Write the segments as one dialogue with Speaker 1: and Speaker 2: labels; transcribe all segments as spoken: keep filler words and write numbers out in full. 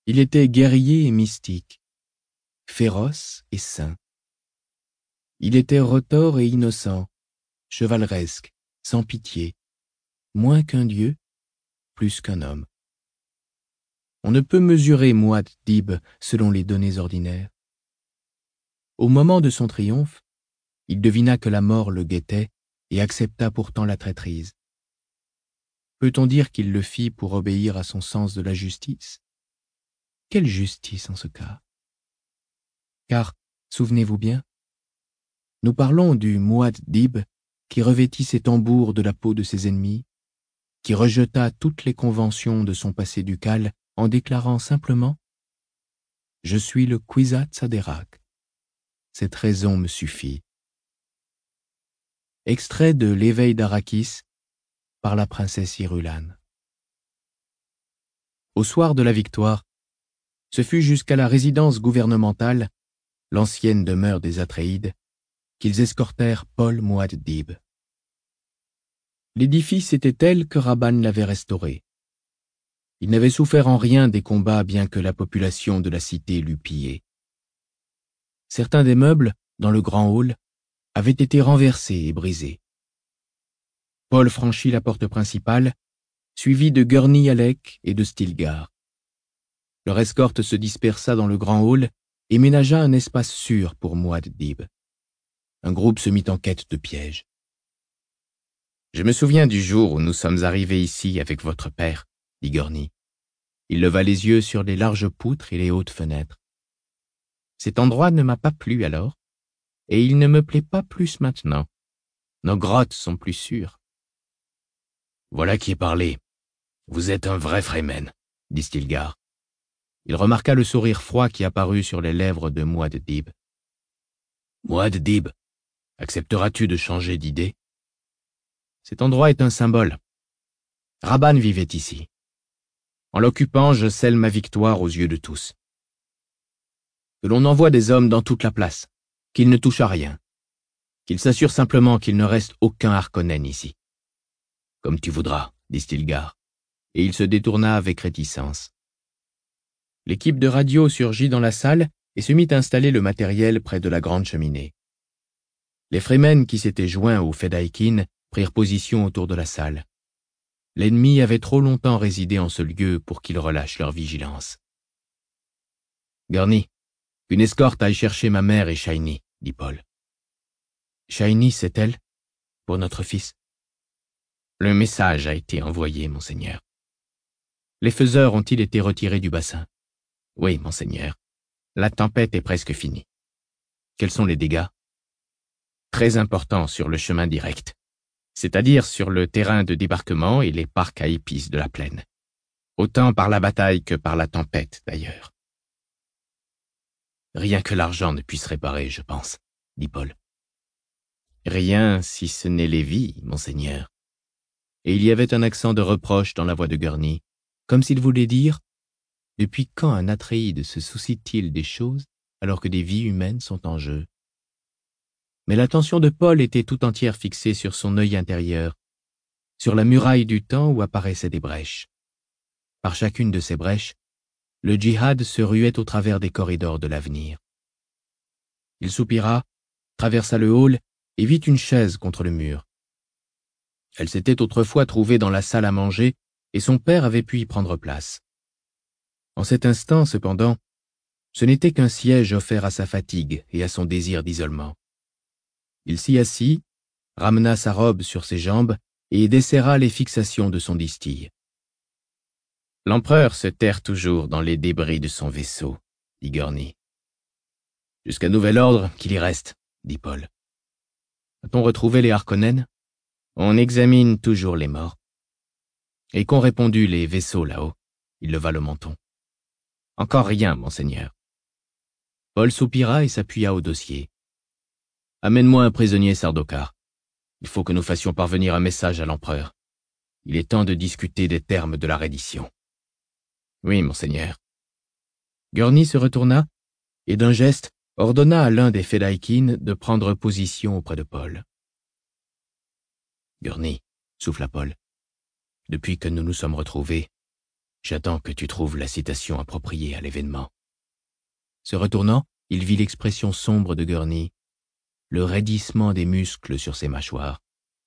Speaker 1: Il était guerrier et mystique, féroce et saint. Il était retors et innocent, chevaleresque, sans pitié, moins qu'un dieu, plus qu'un homme. On ne peut mesurer Muad'Dib selon les données ordinaires. Au moment de son triomphe, il devina que la mort le guettait et accepta pourtant la traîtrise. Peut-on dire qu'il le fit pour obéir à son sens de la justice? Quelle justice en ce cas? Car, souvenez-vous bien, nous parlons du Muad'Dib qui revêtit ses tambours de la peau de ses ennemis, qui rejeta toutes les conventions de son passé ducal en déclarant simplement « Je suis le Kwisatz Haderach. Cette raison me suffit. » Extrait de L'éveil d'Arrakis par la princesse Irulan. Au soir de la victoire, ce fut jusqu'à la résidence gouvernementale, l'ancienne demeure des Atréides, qu'ils escortèrent Paul Muad'Dib. L'édifice était tel que Rabban l'avait restauré. Il n'avait souffert en rien des combats bien que la population de la cité l'eût pillé. Certains des meubles, dans le grand hall, avaient été renversés et brisés. Paul franchit la porte principale, suivi de Gurney Halleck et de Stilgar. Leur escorte se dispersa dans le grand hall et ménagea un espace sûr pour Muad'Dib. Un groupe se mit en quête de pièges. « Je me souviens du jour où nous sommes arrivés ici avec votre père, » dit Gurney. Il leva les yeux sur les larges poutres et les hautes fenêtres. « Cet endroit ne m'a pas plu alors, et il ne me plaît pas plus maintenant. Nos grottes sont plus sûres. »« Voilà qui est parlé. Vous êtes un vrai Fremen, » dit Stilgar. Il remarqua le sourire froid qui apparut sur les lèvres de Muad'Dib. « Muad'Dib, accepteras-tu de changer d'idée? Cet endroit est un symbole. Rabban vivait ici. En l'occupant, je scelle ma victoire aux yeux de tous. Que l'on envoie des hommes dans toute la place, qu'ils ne touchent à rien, qu'ils s'assurent simplement qu'il ne reste aucun Harkonnen ici. »« Comme tu voudras, » dit Stilgar, et il se détourna avec réticence. L'équipe de radio surgit dans la salle et se mit à installer le matériel près de la grande cheminée. Les Fremen qui s'étaient joints aux Fedaykin prirent position autour de la salle. L'ennemi avait trop longtemps résidé en ce lieu pour qu'ils relâchent leur vigilance. « Gurney, qu'une escorte aille chercher ma mère et Shiny, » dit Paul. « Shiny, c'est elle? Pour notre fils? » Le message a été envoyé, monseigneur. Les faiseurs ont-ils été retirés du bassin? Oui, monseigneur. La tempête est presque finie. Quels sont les dégâts? Très importants sur le chemin direct, c'est-à-dire sur le terrain de débarquement et les parcs à épices de la plaine. Autant par la bataille que par la tempête, d'ailleurs. Rien que l'argent ne puisse réparer, je pense, dit Paul. Rien si ce n'est les vies, monseigneur. Et il y avait un accent de reproche dans la voix de Gurney, comme s'il voulait dire « Depuis quand un Atréide se soucie-t-il des choses alors que des vies humaines sont en jeu ?» Mais l'attention de Paul était tout entière fixée sur son œil intérieur, sur la muraille du temps où apparaissaient des brèches. Par chacune de ces brèches, le djihad se ruait au travers des corridors de l'avenir. Il soupira, traversa le hall et vit une chaise contre le mur. Elle s'était autrefois trouvée dans la salle à manger et son père avait pu y prendre place. En cet instant, cependant, ce n'était qu'un siège offert à sa fatigue et à son désir d'isolement. Il s'y assit, ramena sa robe sur ses jambes et desserra les fixations de son distille. « L'empereur se terre toujours dans les débris de son vaisseau, » dit Gurney. « Jusqu'à nouvel ordre, qu'il y reste, » dit Paul. « A-t-on retrouvé les Harkonnen? On examine toujours les morts. » Et qu'ont répondu les vaisseaux là-haut? Il leva le menton. « Encore rien, monseigneur. » Paul soupira et s'appuya au dossier. « Amène-moi un prisonnier, Sardaukar. Il faut que nous fassions parvenir un message à l'empereur. Il est temps de discuter des termes de la reddition. »« Oui, monseigneur. » Gurney se retourna et d'un geste ordonna à l'un des Fedaykin de prendre position auprès de Paul. « Gurney, souffla Paul, depuis que nous nous sommes retrouvés, J'attends que tu trouves la citation appropriée à l'événement. Se retournant, il vit l'expression sombre de Gurney, le raidissement des muscles sur ses mâchoires.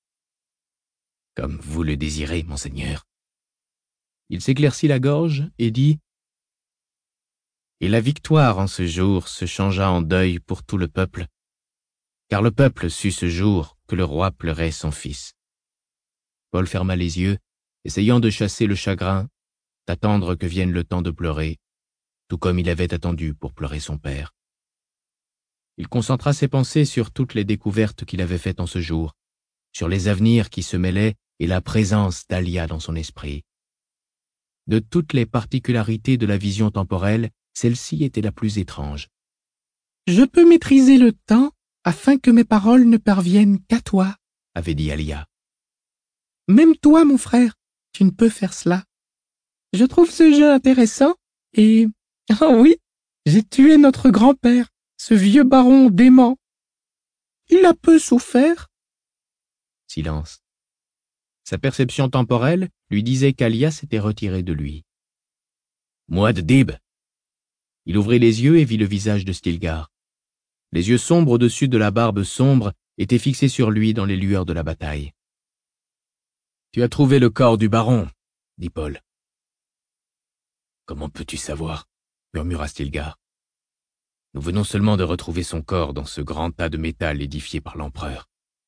Speaker 1: Comme vous le désirez, monseigneur. Il s'éclaircit la gorge et dit « Et la victoire en ce jour se changea en deuil pour tout le peuple, car le peuple sut ce jour que le roi pleurait son fils. » Paul ferma les yeux, essayant de chasser le chagrin, d'attendre que vienne le temps de pleurer, tout comme il avait attendu pour pleurer son père. Il concentra ses pensées sur toutes les découvertes qu'il avait faites en ce jour, sur les avenirs qui se mêlaient et la présence d'Alia dans son esprit. De toutes les particularités de la vision temporelle, celle-ci était la plus étrange. « Je peux maîtriser le temps afin que mes paroles ne parviennent qu'à toi, » avait dit Alia. « Même toi, mon frère, tu ne peux faire cela. Je trouve ce jeu intéressant et... Oh oui, j'ai tué notre grand-père, ce vieux baron dément. Il a peu souffert. » Silence. Sa perception temporelle lui disait qu'Alia s'était retirée de lui. « Muad'Dib !» Il ouvrit les yeux et vit le visage de Stilgar. Les yeux sombres au-dessus de la barbe sombre étaient fixés sur lui dans les lueurs de la bataille. « Tu as trouvé le corps du baron, » dit Paul. « Comment peux-tu savoir ?» murmura Stilgar. « Nous venons seulement de retrouver son corps dans ce grand tas de métal édifié par l'empereur. »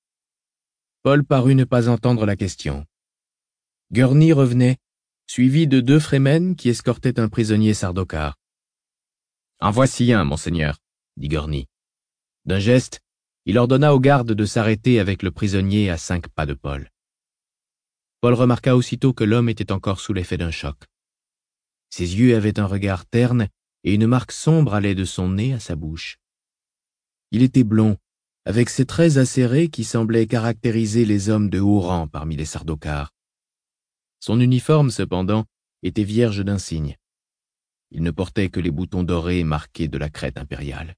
Speaker 1: Paul parut ne pas entendre la question. Gurney revenait, suivi de deux Fremen qui escortaient un prisonnier Sardaukar. « En voici un, monseigneur, » dit Gurney. D'un geste, il ordonna aux gardes de s'arrêter avec le prisonnier à cinq pas de Paul. Paul remarqua aussitôt que l'homme était encore sous l'effet d'un choc. Ses yeux avaient un regard terne et une marque sombre allait de son nez à sa bouche. Il était blond, avec ses traits acérés qui semblaient caractériser les hommes de haut rang parmi les Sardaukar. Son uniforme, cependant, était vierge d'insignes. Il ne portait que les boutons dorés marqués de la crête impériale.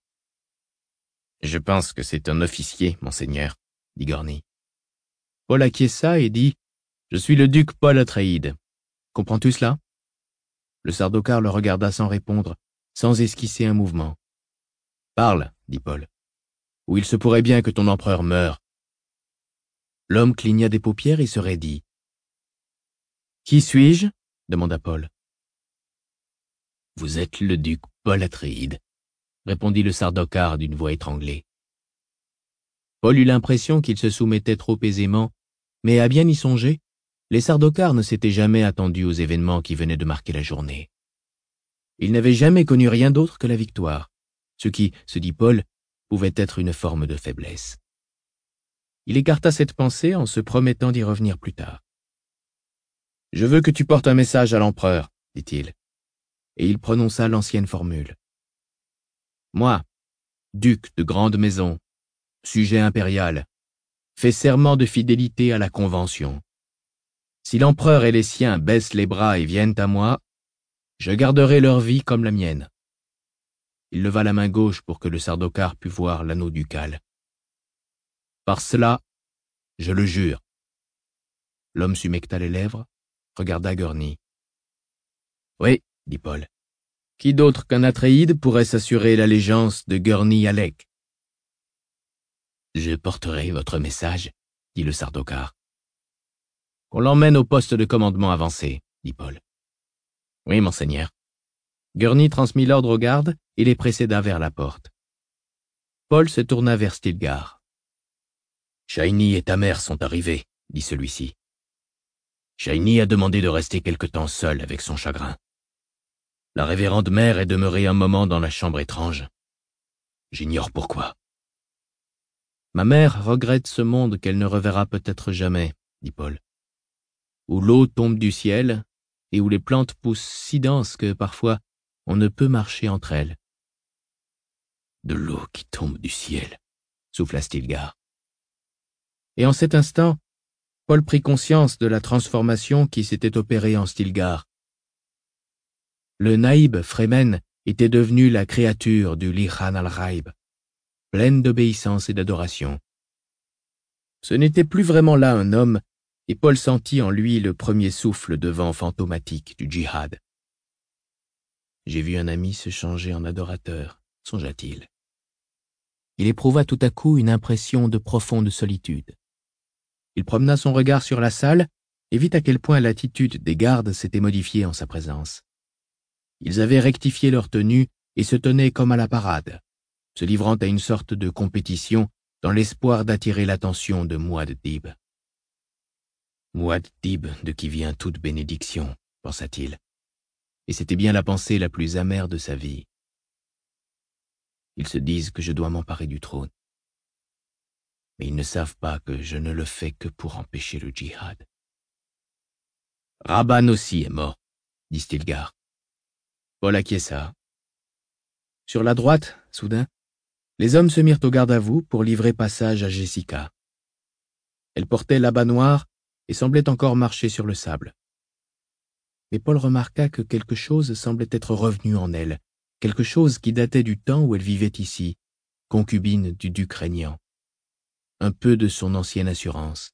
Speaker 1: « Je pense que c'est un officier, monseigneur, » dit Gurney. Paul acquiesça et dit « Je suis le duc Paul Atréide. Comprends-tu cela ?» Le Sardaukar le regarda sans répondre, sans esquisser un mouvement. « Parle, » dit Paul, « ou il se pourrait bien que ton empereur meure. » L'homme cligna des paupières et se raidit. « Qui suis-je » demanda Paul. « Vous êtes le duc Paul Atréide, » répondit le Sardaukar d'une voix étranglée. Paul eut l'impression qu'il se soumettait trop aisément, mais à bien y songer, les Sardaukar ne s'étaient jamais attendus aux événements qui venaient de marquer la journée. Ils n'avaient jamais connu rien d'autre que la victoire, ce qui, se dit Paul, pouvait être une forme de faiblesse. Il écarta cette pensée en se promettant d'y revenir plus tard. « Je veux que tu portes un message à l'empereur, » dit-il, et il prononça l'ancienne formule. « Moi, duc de grande maison, sujet impérial, fais serment de fidélité à la Convention. Si l'empereur et les siens baissent les bras et viennent à moi, je garderai leur vie comme la mienne. » Il leva la main gauche pour que le Sardaukar pût voir l'anneau ducal. « Par cela, je le jure. » L'homme s'humecta les lèvres, regarda Gurney. « Oui, » dit Paul. « Qui d'autre qu'un Atréide pourrait s'assurer l'allégeance de Gurney Halleck ?»« Je porterai votre message, » dit le Sardaukar. « Qu'on l'emmène au poste de commandement avancé, » dit Paul. « Oui, monseigneur. » Gurney transmit l'ordre aux gardes et les précéda vers la porte. Paul se tourna vers Stilgar. « Shiny et ta mère sont arrivés, » dit celui-ci. « Shiny a demandé de rester quelque temps seul avec son chagrin. La révérende mère est demeurée un moment dans la chambre étrange. J'ignore pourquoi. »« Ma mère regrette ce monde qu'elle ne reverra peut-être jamais, » dit Paul, « où l'eau tombe du ciel et où les plantes poussent si denses que, parfois, on ne peut marcher entre elles. »« De l'eau qui tombe du ciel, » souffla Stilgar. Et en cet instant, Paul prit conscience de la transformation qui s'était opérée en Stilgar. Le naïb Fremen était devenu la créature du Lihan al-Ghaib, pleine d'obéissance et d'adoration. Ce n'était plus vraiment là un homme, et Paul sentit en lui le premier souffle de vent fantomatique du djihad. J'ai vu un ami se changer en adorateur, songea-t-il. Il éprouva tout à coup une impression de profonde solitude. Il promena son regard sur la salle et vit à quel point l'attitude des gardes s'était modifiée en sa présence. Ils avaient rectifié leur tenue et se tenaient comme à la parade, se livrant à une sorte de compétition dans l'espoir d'attirer l'attention de Muad'Dib. Muad'Dib, de qui vient toute bénédiction, pensa-t-il. Et c'était bien la pensée la plus amère de sa vie. Ils se disent que je dois m'emparer du trône. Mais ils ne savent pas que je ne le fais que pour empêcher le djihad. Rabban aussi est mort, dit Stilgar. Paul acquiesça. Sur la droite, soudain, les hommes se mirent au garde à vous pour livrer passage à Jessica. Elle portait l'habit noir et semblait encore marcher sur le sable. Mais Paul remarqua que quelque chose semblait être revenu en elle, quelque chose qui datait du temps où elle vivait ici, concubine du duc régnant. Un peu de son ancienne assurance.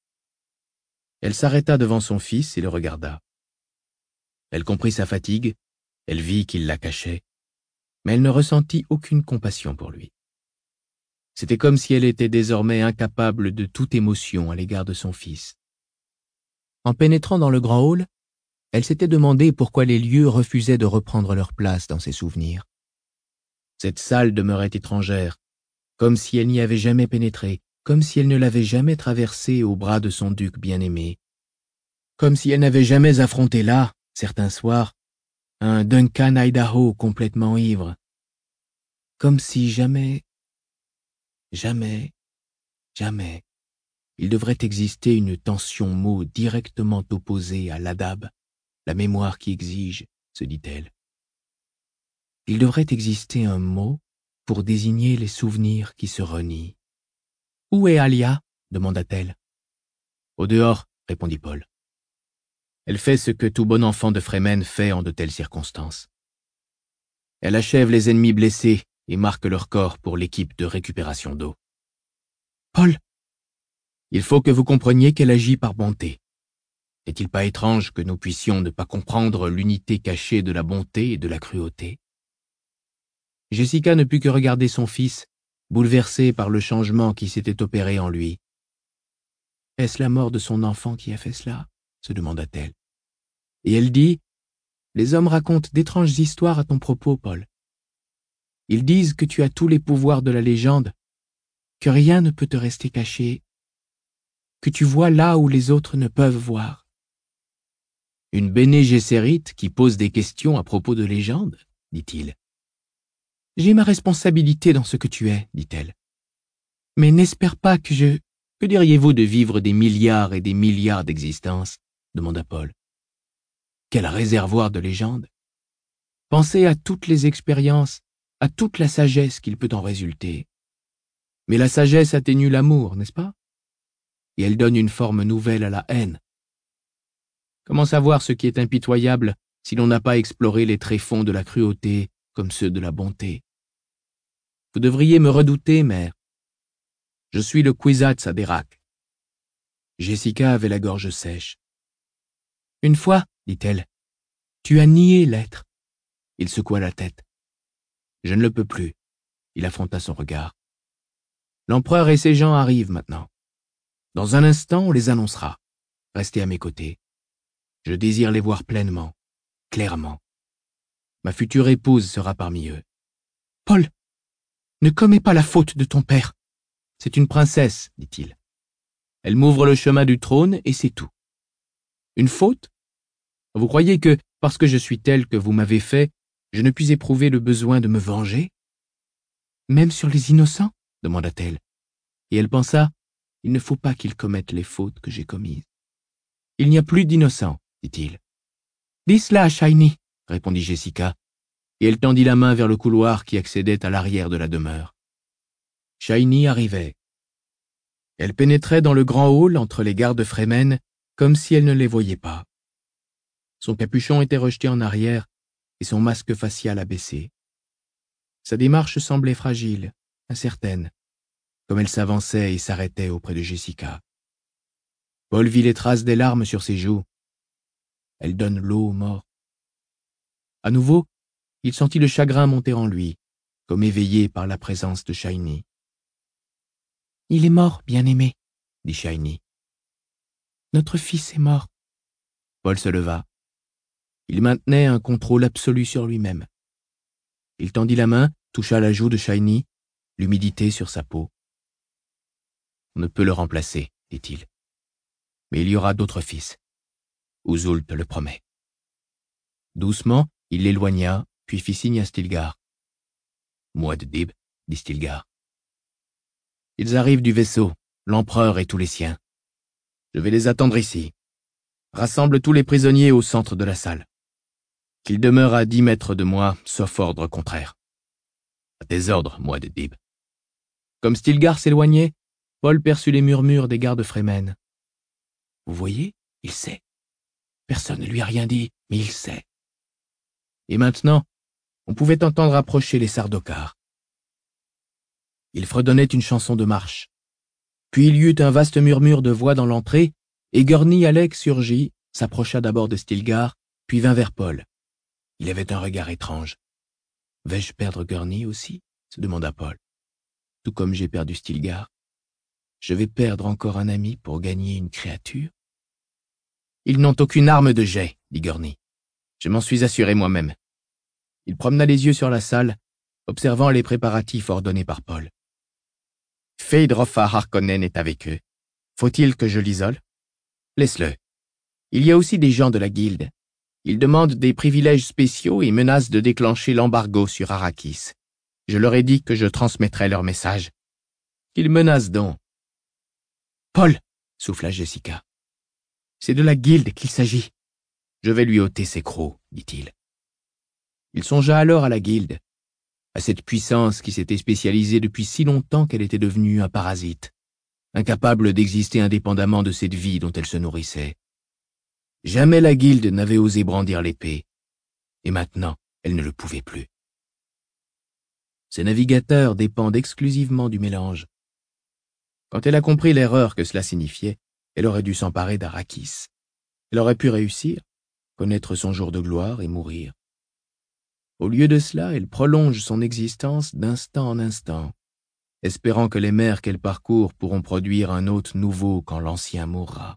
Speaker 1: Elle s'arrêta devant son fils et le regarda. Elle comprit sa fatigue, elle vit qu'il la cachait, mais elle ne ressentit aucune compassion pour lui. C'était comme si elle était désormais incapable de toute émotion à l'égard de son fils. En pénétrant dans le grand hall, elle s'était demandé pourquoi les lieux refusaient de reprendre leur place dans ses souvenirs. Cette salle demeurait étrangère, comme si elle n'y avait jamais pénétré, comme si elle ne l'avait jamais traversée au bras de son duc bien-aimé, comme si elle n'avait jamais affronté là, certains soirs, un Duncan Idaho complètement ivre, comme si jamais, jamais, jamais, il devrait exister une tension mot directement opposée à l'adab, la mémoire qui exige, se dit-elle. Il devrait exister un mot pour désigner les souvenirs qui se renient. « Où est Alia ?» demanda-t-elle. « Au dehors, » répondit Paul. Elle fait ce que tout bon enfant de Fremen fait en de telles circonstances. Elle achève les ennemis blessés et marque leur corps pour l'équipe de récupération d'eau. « Paul, il faut que vous compreniez qu'elle agit par bonté. N'est-il pas étrange que nous puissions ne pas comprendre l'unité cachée de la bonté et de la cruauté ?» Jessica ne put que regarder son fils, bouleversée par le changement qui s'était opéré en lui. « Est-ce la mort de son enfant qui a fait cela ?» se demanda-t-elle. Et elle dit, « Les hommes racontent d'étranges histoires à ton propos, Paul. Ils disent que tu as tous les pouvoirs de la légende, que rien ne peut te rester caché, que tu vois là où les autres ne peuvent voir. » Une Béné Gesserite qui pose des questions à propos de légendes, dit-il. « J'ai ma responsabilité dans ce que tu es, dit-elle. Mais n'espère pas que je... Que diriez-vous de vivre des milliards et des milliards d'existences, demanda Paul. Quel réservoir de légendes. Pensez à toutes les expériences, à toute la sagesse qu'il peut en résulter. Mais la sagesse atténue l'amour, n'est-ce pas? Et elle donne une forme nouvelle à la haine. Comment savoir ce qui est impitoyable si l'on n'a pas exploré les tréfonds de la cruauté comme ceux de la bonté? Vous devriez me redouter, mère. Je suis le Kwisatz Haderach. Jessica avait la gorge sèche. Une fois, dit-elle, tu as nié l'être. Il secoua la tête. Je ne le peux plus. Il affronta son regard. L'empereur et ses gens arrivent maintenant. Dans un instant, on les annoncera. Restez à mes côtés. Je désire les voir pleinement, clairement. Ma future épouse sera parmi eux. Paul, ne commets pas la faute de ton père. C'est une princesse, dit-il. Elle m'ouvre le chemin du trône et c'est tout. Une faute? Vous croyez que, parce que je suis telle que vous m'avez fait, je ne puis éprouver le besoin de me venger? Même sur les innocents? demanda-t-elle. Et elle pensa, il ne faut pas qu'ils commettent les fautes que j'ai commises. Il n'y a plus d'innocents, dit-il. Dis cela à Shiny, répondit Jessica, et elle tendit la main vers le couloir qui accédait à l'arrière de la demeure. Shiny arrivait. Elle pénétrait dans le grand hall entre les gardes Fremen comme si elle ne les voyait pas. Son capuchon était rejeté en arrière et son masque facial abaissé. Sa démarche semblait fragile, incertaine, comme elle s'avançait et s'arrêtait auprès de Jessica. Paul vit les traces des larmes sur ses joues. Elle donne l'eau aux morts. À nouveau, il sentit le chagrin monter en lui, comme éveillé par la présence de Shiny. « Il est mort, bien-aimé, » dit Shiny. « Notre fils est mort. » Paul se leva. Il maintenait un contrôle absolu sur lui-même. Il tendit la main, toucha la joue de Shiny, l'humidité sur sa peau. « On ne peut le remplacer, dit-il. Mais il y aura d'autres fils. Uzul te le promet. » Doucement, il l'éloigna, puis fit signe à Stilgar. « Muad'Dib, » dit Stilgar. « Ils arrivent du vaisseau, l'empereur et tous les siens. Je vais les attendre ici. Rassemble tous les prisonniers au centre de la salle. Qu'ils demeurent à dix mètres de moi, sauf ordre contraire. À tes ordres, Muad'Dib. » Comme Stilgar s'éloignait, Paul perçut les murmures des gardes Fremen. « Vous voyez, il sait. Personne ne lui a rien dit, mais il sait. » Et maintenant, on pouvait entendre approcher les Sardaukar. Ils fredonnaient une chanson de marche. Puis il y eut un vaste murmure de voix dans l'entrée, et Gurney Halleck surgit, s'approcha d'abord de Stilgar, puis vint vers Paul. Il avait un regard étrange. « Vais-je perdre Gurney aussi ?» se demanda Paul. « Tout comme j'ai perdu Stilgar. Je vais perdre encore un ami pour gagner une créature ?» « Ils n'ont aucune arme de jet, » dit Gurney. « Je m'en suis assuré moi-même. » Il promena les yeux sur la salle, observant les préparatifs ordonnés par Paul. « Feyd-Rautha Harkonnen est avec eux. Faut-il que je l'isole? Laisse-le. Il y a aussi des gens de la guilde. Ils demandent des privilèges spéciaux et menacent de déclencher l'embargo sur Arrakis. Je leur ai dit que je transmettrais leur message. Qu'ils menacent donc. »« Paul !» souffla Jessica. « C'est de la guilde qu'il s'agit. »« Je vais lui ôter ses crocs, » dit-il. Il songea alors à la guilde, à cette puissance qui s'était spécialisée depuis si longtemps qu'elle était devenue un parasite, incapable d'exister indépendamment de cette vie dont elle se nourrissait. Jamais la guilde n'avait osé brandir l'épée, et maintenant elle ne le pouvait plus. Ses navigateurs dépendent exclusivement du mélange. Quand elle a compris l'erreur que cela signifiait, elle aurait dû s'emparer d'Arrakis. Elle aurait pu réussir, connaître son jour de gloire et mourir. Au lieu de cela, elle prolonge son existence d'instant en instant, espérant que les mers qu'elle parcourt pourront produire un hôte nouveau quand l'ancien mourra.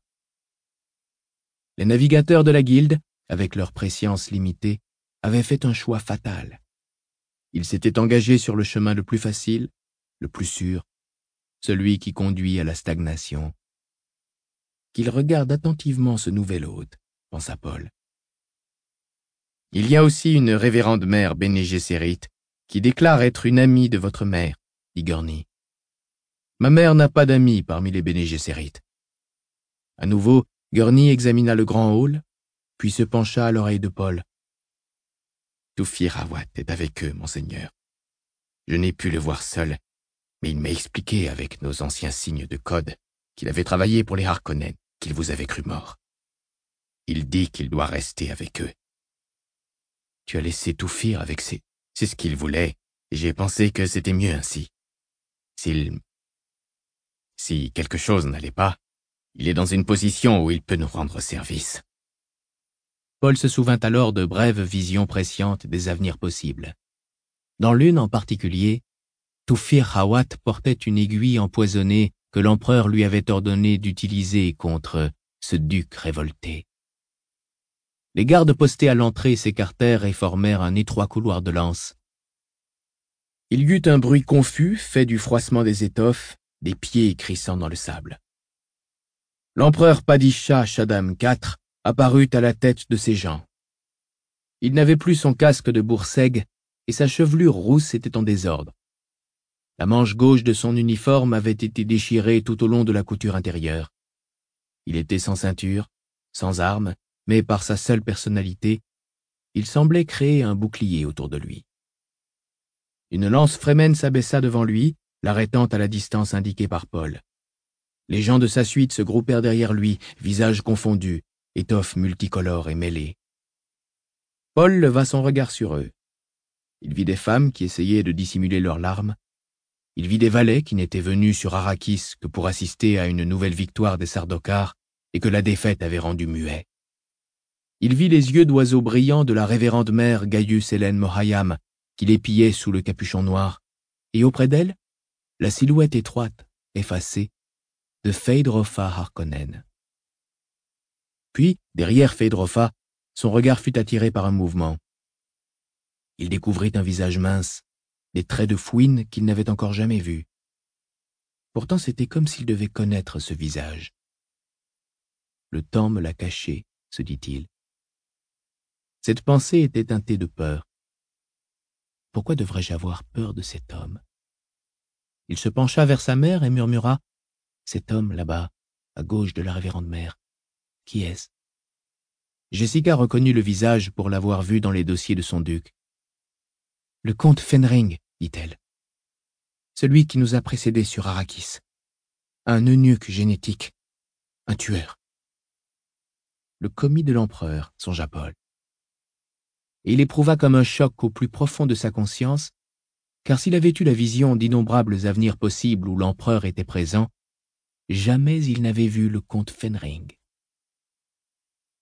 Speaker 1: Les navigateurs de la guilde, avec leur préscience limitée, avaient fait un choix fatal. Ils s'étaient engagés sur le chemin le plus facile, le plus sûr, celui qui conduit à la stagnation. Qu'il regarde attentivement ce nouvel hôte, pensa Paul. Il y a aussi une révérende mère Bene Gesserit qui déclare être une amie de votre mère, dit Gurney. Ma mère n'a pas d'amis parmi les Bene Gesserit. À nouveau, Gurney examina le grand hall, puis se pencha à l'oreille de Paul. Tufir Hawat est avec eux, monseigneur. Je n'ai pu le voir seul, mais il m'a expliqué avec nos anciens signes de code qu'il avait travaillé pour les Harkonnen, qu'il vous avait cru mort. Il dit qu'il doit rester avec eux. Tu as laissé Tufir avec ses... C'est ce qu'il voulait, et j'ai pensé que c'était mieux ainsi. S'il... Si quelque chose n'allait pas, il est dans une position où il peut nous rendre service. Paul se souvint alors de brèves visions prescientes des avenirs possibles. Dans l'une en particulier, Tufir Hawat portait une aiguille empoisonnée que l'empereur lui avait ordonné d'utiliser contre ce duc révolté. Les gardes postés à l'entrée s'écartèrent et formèrent un étroit couloir de lances. Il y eut un bruit confus fait du froissement des étoffes, des pieds crissant dans le sable. L'empereur Padishah Shaddam quatre apparut à la tête de ses gens. Il n'avait plus son casque de boursègue et sa chevelure rousse était en désordre. La manche gauche de son uniforme avait été déchirée tout au long de la couture intérieure. Il était sans ceinture, sans armes, mais par sa seule personnalité, il semblait créer un bouclier autour de lui. Une lance Fremen s'abaissa devant lui, l'arrêtant à la distance indiquée par Paul. Les gens de sa suite se groupèrent derrière lui, visages confondus, étoffes multicolores et mêlées. Paul leva son regard sur eux. Il vit des femmes qui essayaient de dissimuler leurs larmes. Il vit des valets qui n'étaient venus sur Arrakis que pour assister à une nouvelle victoire des Sardaukar, et que la défaite avait rendu muet. Il vit les yeux d'oiseau brillants de la révérende mère Gaius Hélène Mohayam, qui l'épiait sous le capuchon noir, et auprès d'elle, la silhouette étroite, effacée, de Phaedrofa Harkonnen. Puis, derrière Phaedrofa, son regard fut attiré par un mouvement. Il découvrit un visage mince, des traits de fouine qu'il n'avait encore jamais vus. Pourtant, c'était comme s'il devait connaître ce visage. « Le temps me l'a caché », se dit-il. Cette pensée était teintée de peur. Pourquoi devrais-je avoir peur de cet homme? Il se pencha vers sa mère et murmura « Cet homme là-bas, à gauche de la révérende mère, qui est-ce » Jessica reconnut le visage pour l'avoir vu dans les dossiers de son duc. « Le comte Fenring, dit-elle. Celui qui nous a précédés sur Arrakis. Un eunuque génétique, un tueur. » Le commis de l'empereur, songea Paul. Et il éprouva comme un choc au plus profond de sa conscience, car s'il avait eu la vision d'innombrables avenirs possibles où l'empereur était présent, jamais il n'avait vu le comte Fenring.